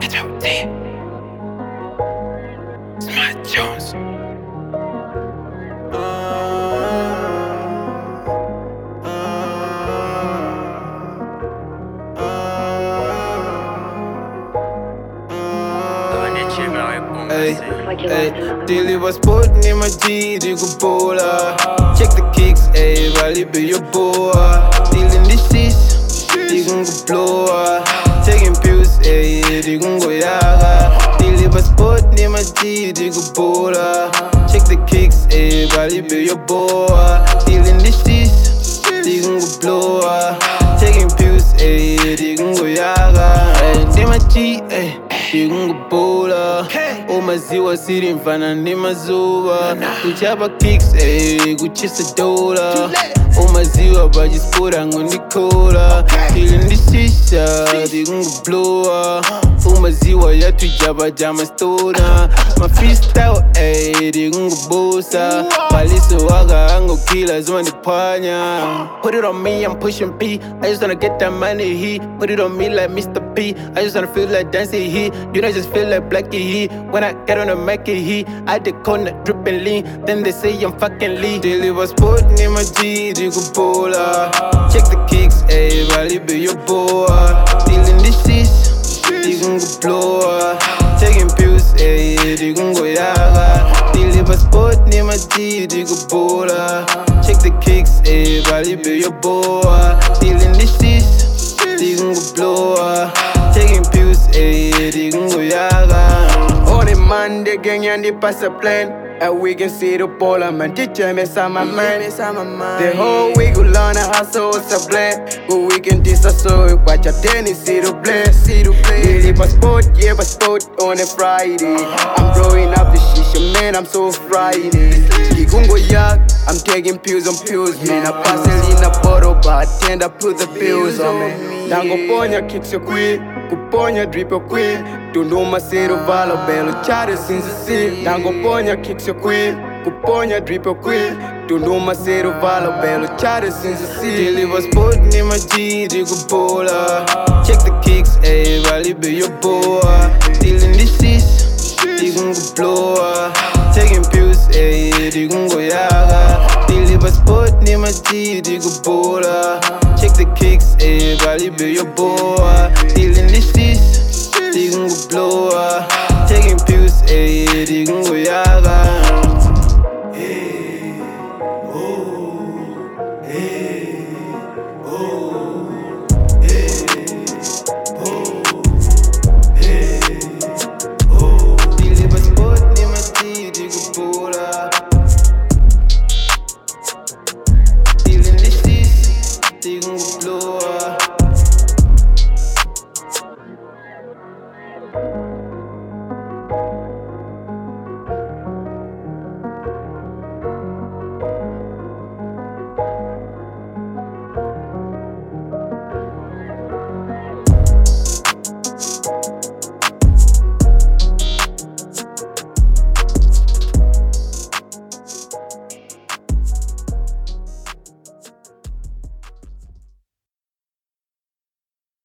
HOT. Smart Jones. Daily was putting in my G, they go bowler. Check the kicks, ayy, Valley be your boy. Dealing this shit, they gon' go blow. Taking pills, ayy, they gon' go yaga. Daily was putting in my G, they go bowler. Check the kicks, ayy, Valley be your boy. Dealing this shit, they gon' go blow. Taking pills, ayy, they gon' go yaga. Ayy, in my G, ayy. Bowler. Maziwa siri mfana ni mazuba. Kuchapa kicks, kuchisa dola. Maziwa bajispora ngondi kola. Feeling this shisha, digungu blower. Maziwa yatu jaba jama stona. My freestyle, digungu bosa. Paliso waga ango kila zuma ni panya. Put it on me, I'm pushing P. I just wanna get that money heat. Put it on me like Mr. P. I just wanna feel like dancing heat. You know, just feel like Blackie heat. When I get on the Mackie heat, I the corner dripping lean. Then they say I'm fucking lean. Daily was putting in my G, they go bowler. Check the kicks, ayy, Valley be your boy. Dealing this shit, they gon' go blow. Taking pills, ayy, they gon' go yaga. Daily was putting in my G, they go bowler. Check the kicks, ayy, Valley be your boy. Dealing this shit, they gon' go blow. Taking pills, ayy, they gon' go yaga. On a Monday, gang, and they pass a plan. And we can see the polar man, teacher me sama man. The whole week we learn a hustle, it's a blend. But we can this a so watch a tennis, see the blend. Daily passport, yeah, passport on a Friday. I'm blowing up the shisha, man, I'm so Friday. Kigungo yak, I'm taking pills on pills, man. I pass it in a bottle, but I tend to put the pills on me. Dango ponya kicks your queen, kuponya drip your queen. Tunduma sero valo bello, chare since the sea. Dango ponya kicks your queen, kuponya drip your queen. Tunduma sero valo bello, chare since the sea. Daily was putting in my G, they go bowler. Check the kicks, ayy, Valley be your boy. Dealing this shit, they gon' go blow. Taking pills, ayy, they gon' go yaga. Daily was putting in my G, they go bowler. Check the kicks, ayy, Valley be your boy. Dealing this shit, they gon' go blow.